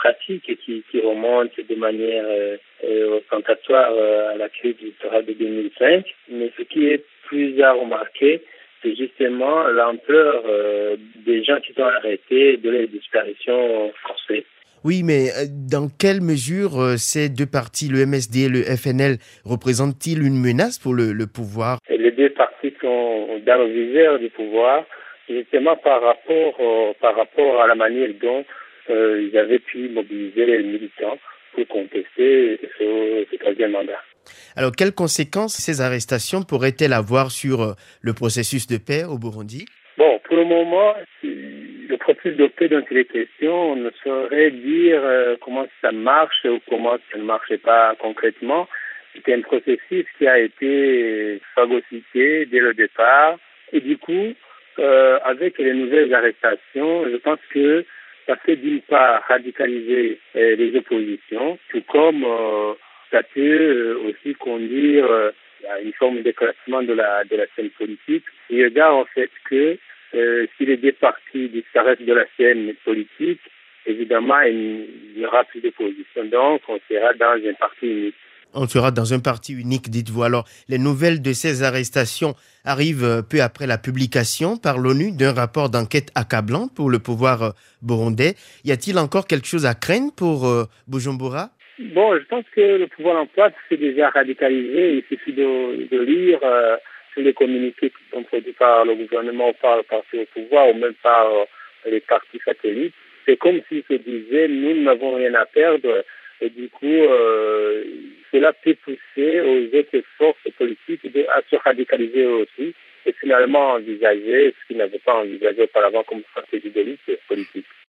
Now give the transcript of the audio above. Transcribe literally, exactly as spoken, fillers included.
pratique qui, qui remonte de manière euh, euh, ostentatoire euh, à la crise électorale de deux mille cinq. Mais ce qui est plus à remarquer, c'est justement l'ampleur euh, des gens qui sont arrêtés, de la disparition forcée. Oui, mais dans quelle mesure euh, ces deux partis, le M S D et le F N L, représentent-ils une menace pour le, le pouvoir? Et les deux partis sont dans le viseur du pouvoir, justement par rapport, euh, par rapport à la manière dont euh, ils avaient pu mobiliser les militants pour contester ce, ce troisième mandat. Alors, quelles conséquences ces arrestations pourraient-elles avoir sur euh, le processus de paix au Burundi? Bon, pour le moment, le processus de paix dont il est question, on ne saurait dire euh, comment ça marche ou comment ça ne marche pas concrètement. C'est un processus qui a été phagocyté dès le départ. Et du coup, euh, avec les nouvelles arrestations, je pense que ça fait d'une part radicaliser euh, les oppositions, tout comme euh, ça peut euh, aussi conduire euh, à une forme d'éclatement de la, de la scène politique. Il regarde en fait que euh, si les deux partis disparaissent de la scène politique, évidemment, il n'y aura plus d'opposition. Donc, on sera dans un parti unique. On sera dans un parti unique, dites-vous. Alors, les nouvelles de ces arrestations arrivent peu après la publication par l'ONU d'un rapport d'enquête accablant pour le pouvoir burundais. Y a-t-il encore quelque chose à craindre pour euh, Bujumbura? Bon, je pense que le pouvoir en place s'est déjà radicalisé. Il suffit de, de lire euh, tous les communiqués qui sont produits par le gouvernement ou par le parti au pouvoir ou même par euh, les partis satellites. C'est comme s'ils se disaient, nous n'avons rien à perdre. Et du coup, euh, cela peut pousser aux autres forces politiques de, à se radicaliser eux aussi et finalement envisager ce qu'ils n'avaient pas envisagé auparavant comme stratégie de lutte politique.